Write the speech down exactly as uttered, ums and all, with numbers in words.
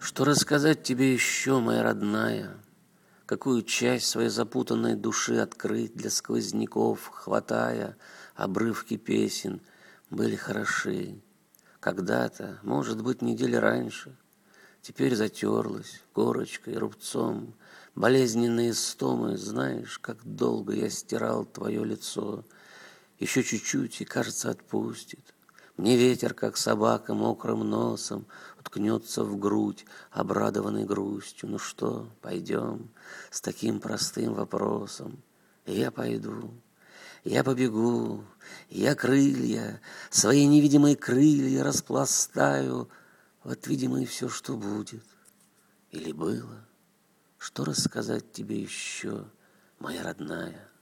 Что рассказать тебе еще, моя родная? Какую часть своей запутанной души открыть для сквозняков, хватая обрывки песен, были хороши. Когда-то, может быть, недели раньше, теперь затерлась корочкой, рубцом, болезненные стомы, знаешь, как долго я стирал твое лицо. Еще чуть-чуть, и, кажется, отпустит. Мне ветер, как собака, мокрым носом уткнется в грудь, обрадованный грустью. Ну что, пойдем с таким простым вопросом? И я пойду, я побегу, я крылья, свои невидимые крылья распластаю. Вот, видимо, и все, что будет. Или было. Что рассказать тебе еще, моя родная?